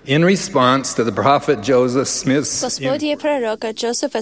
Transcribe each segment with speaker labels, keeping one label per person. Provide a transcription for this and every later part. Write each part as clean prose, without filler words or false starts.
Speaker 1: In response to the prophet Joseph Smith's
Speaker 2: Господje proroka Josepha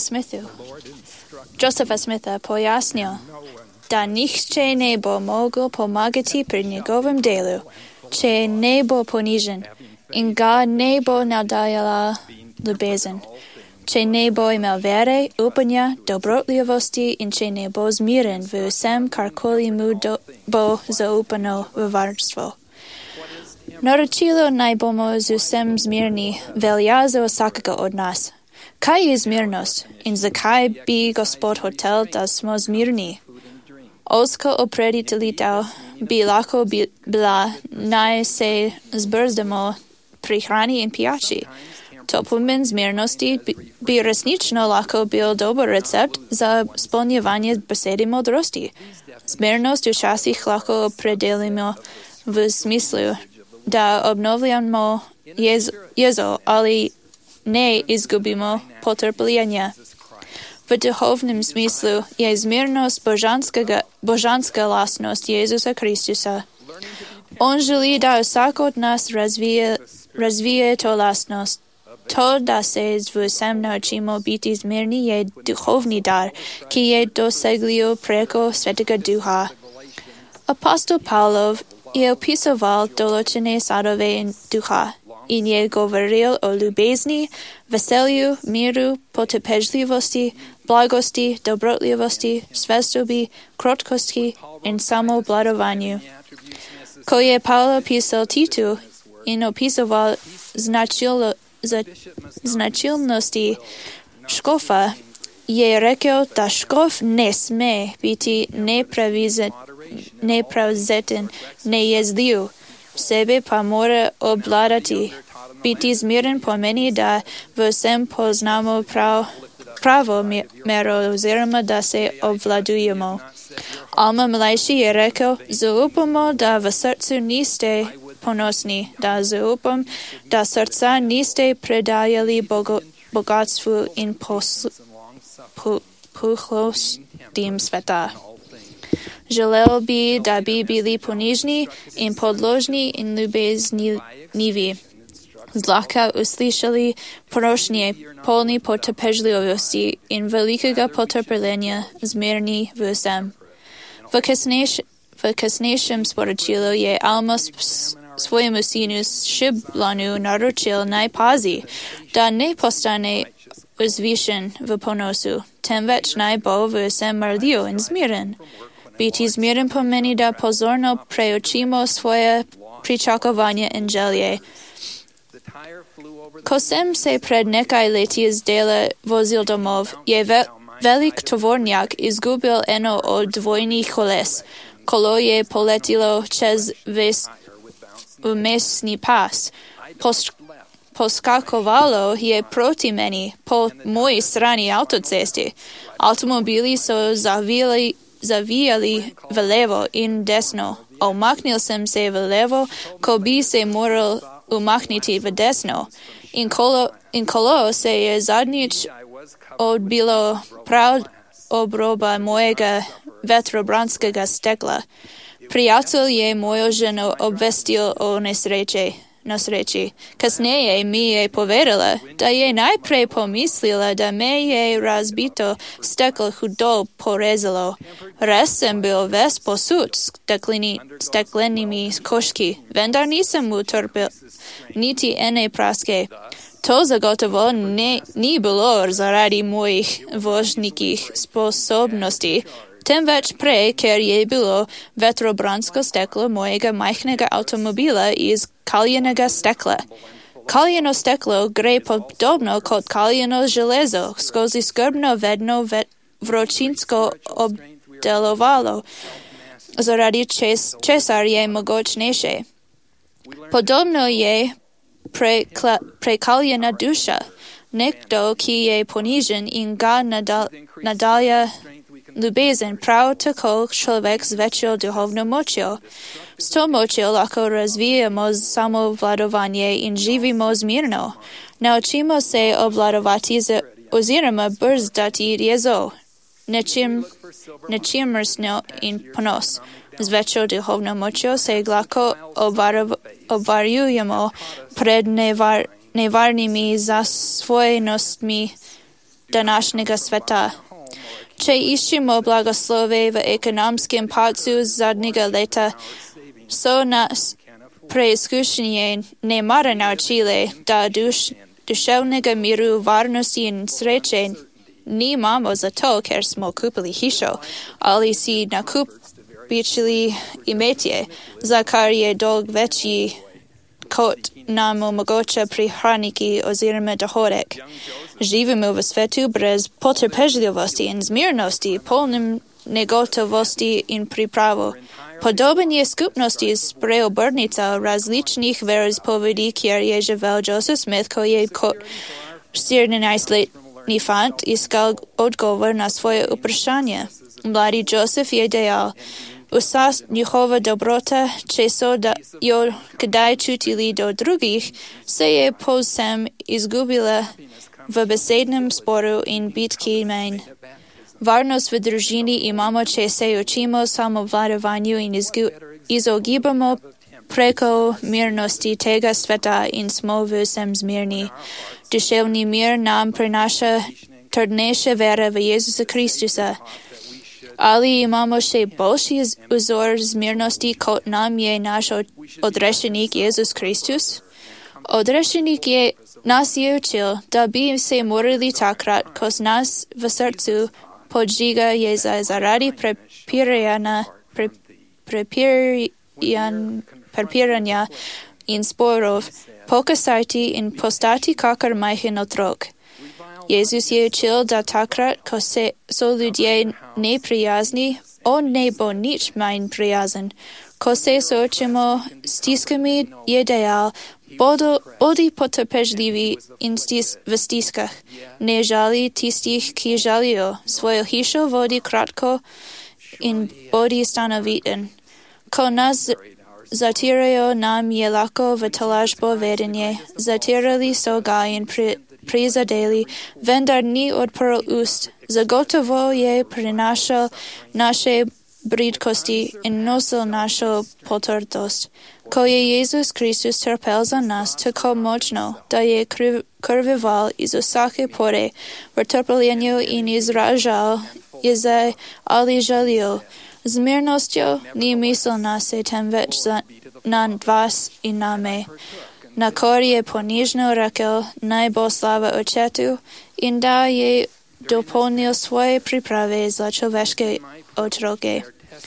Speaker 2: Smitha pojasnio da nihče ne bo mogel pomagati pri njegovem delu, če ne bo ponižen in ga ne bo navdajala ljubezen, če ne bo imel vere, upanja, dobrotljivosti in če ne bo zmiren v vsem, karkoli mu bo zaupano v varstvo. Naročilo naj bomo z vsem zmirni velja za vsakega od nas. Kaj je zmirnost in zakaj bi Gospod hotel, da smo zmirni? Ozka opreditelitev bi lahko bila, naj se zbrzdamo pri hrani in pijači. To pomen zmirnosti bi resnično lahko bil dober recept za spolnjevanje besede modrosti. Zmirnost včasih lahko opredelimo v smislu, da obnovljamo jezo, ali ne izgubimo potrpljenja. V duhovnem smislu je zmirnost božanska lastnost Jezusa Kristusa. On želi, da vsak od nas razvije to lastnost. To, da se z vsem naučimo biti zmirni, je duhovni dar, ki je dosegljiv preko Svetega Duha. Apostol Pavlov je opisoval določene sadove duha in je govoril o ljubezni, veselju, miru, potrpežljivosti, blagosti, dobrotljivosti, svestobi, krotkosti in samoobvladovanju. Ko je Pavlo pisal Titu in opisoval značilnosti škofa, je rekel, da škof ne sme biti neprevzeten, nejezljiv, sebe pa mora obvladati. Biti zmiren pomeni, da v vsem poznamo pravo mero oziroma da se obvladujemo. Alma mlajši je rekel, zaupamo, da v srcu niste ponosni, da zaupam, da srca niste predajali bogatstvu in puhlostim sveta. Želel bi, da bi bili ponižni in podložni in ljubeznivi. Zlahka uslišali prošnje, polni potrpežljivosti in velikega potrpljenja, zmirni v vsem. V kasnejšem sporočilu je Alma svojemu sinu Šiblanu naročil naj pazi, da ne postane vzvišen v ponosu, temveč naj bo v vsem marljiv in zmiren. Biti zmiren pomeni, da pozorno preučimo svoje pričakovanje in želje. Ko sem se pred nekaj leti z dela vozil domov, je velik tovornjak izgubil eno od dvojnih koles. Kolo je poletilo čez mestni pas. Poskakovalo je proti meni po moji strani avtoceste. Avtomobili so zavijali v levo in desno. Omaknil sem se v levo, ko bi se moral umakniti v desno. In kolo se je zadnjič odbilo prav ob roba mojega vetrobranskega stekla. Prijatelj je mojo ženo obvestil o nesreči. Kasneje mi je povedala, da je najprej pomislila, da me je razbito steklo hudo porezalo. Res sem bil ves posut steklenimi koški, vendar nisem utrpel niti ene praske. To zagotovo ni bilo zaradi mojih vožnjskih sposobnosti, temveč prej, ker je bilo vetrobransko steklo mojega majhnega avtomobila iz kaljenega stekla. Kaljeno steklo gre podobno kot kaljeno železo skozi skrbno vedno vročinsko obdelovalo, zaradi česar je mogočnejše. Podobno je prekaljena duša. Nekdo, ki je ponižen in ga nadalja ljubezen, prav tako človek z večjo duhovno močjo. S to močjo lahko razvijamo samovladovanje in živimo zmirno. Naučimo se obvladovati oziroma brzdati jezo, nečimrstno in ponos. Z večjo duhovno močjo se lahko obvarujemo pred nevarnimi zasvojenostmi današnjega sveta. Če iščemo blagoslove v ekonomskem padcu zadnjega leta, so nas preizkušnje nemara naučile, da duševnega miru, varnosti in sreće nimamo zato, ker smo kupili hišo, ali si nakupičili imetje, za kar je dolg večji, kot nam omogoča prihraniti oziroma dohodek. Živimo v svetu brez potrpežljivosti in zmirnosti, polnim negotovosti in pripravo. Podoben je skupnosti spreobrnica različnih veroizpovedi, kjer je živel Joseph Smith, ko je kot 14-letni fant iskal odgovor na svoje vprašanje. Mladi Joseph je dejal, vsa njihova dobrota, če so jo kdaj čutili do drugih, se je povsem izgubila v besednem sporu in bitki menj. Varnost v družini imamo, če se učimo samovladovanju in izogibamo preko mirnosti tega sveta in smo vsem zmirni. Duševni mir nam prinaša trdnejša vera v Jezusa Kristusa. Ali imamo še boljši vzor zmirnosti, kot nam je naš odrešenik Jezus Kristus? Odrešenik nas je učil, da bi se morali takrat, ko nas v srcu podžiga jeza zaradi prepiranja in sporov, pokasati in postati kakor majhen otrok. Jezus je učil, da takrat, ko so ljudje neprijazni, on ne bo nič manj prijazen. Ko se soočimo s stiskami, je dejal, bodi potrpežljivi in v stiskah. Ne žali tistih, ki žalijo. Svojo hišo vodi kratko in bodi stanoviten. Ko nas zatirajo, nam je lahko v tolažbo vedenje. Zatirali so ga in prizadeli, vendar ni odprl ust. Zagotovo je prinašal naše bridkosti in nosil našo potrtost. Ko je Jezus Kristus trpel za nas tako močno, da je krvival iz vsake pore v trpljenju in izražal jeze ali žalil, z mirnostjo ni mislil na se, temveč na vas in na me. Na kor je ponižno rekel, naj bo slava Očetu, in da je dopolnil svoje priprave za človeške otroke.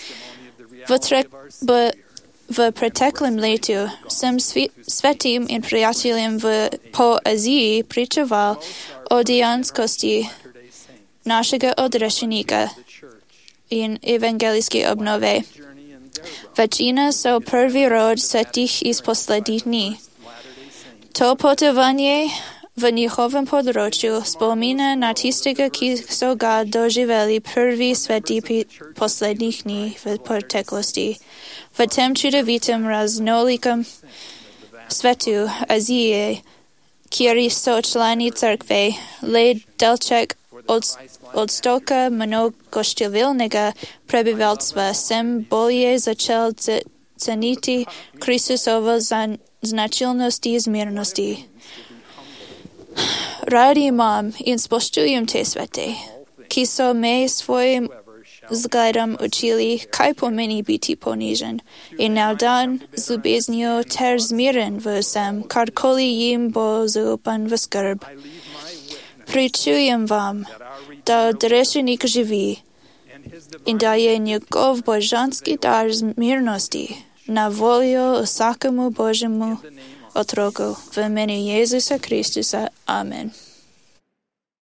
Speaker 2: V preteklem letu sem svetim in prijateljem po Aziji pričeval o dejanskosti našega odrešenika in evangelijske obnove. Večina so prvi rod svetih iz poslednjih dni. To potovanje v njihovem področju spomina na tistega, ki so ga doživeli prvi sveti poslednjih dni v preteklosti. V tem čudovitem raznolikem svetu Azije, kjer so člani cerkve, le delček odstotka mnogoštevilnega prebivalstva, sem bolje začel ceniti Kristusovo značilnosti zmirnosti. Rad imam in spoštujem te svete, ki so me svojim zgledom učili, kaj pomeni biti ponižen in navdan z ljubeznijo ter zmiren v vsem, karkoli jim bo zaupan v skrb. Pričujem vam, da odrešenik živi in da je njegov božanski dar zmirnosti na voljo vsakemu Božjemu otroku v imenu Jezusa Kristusa. Amen.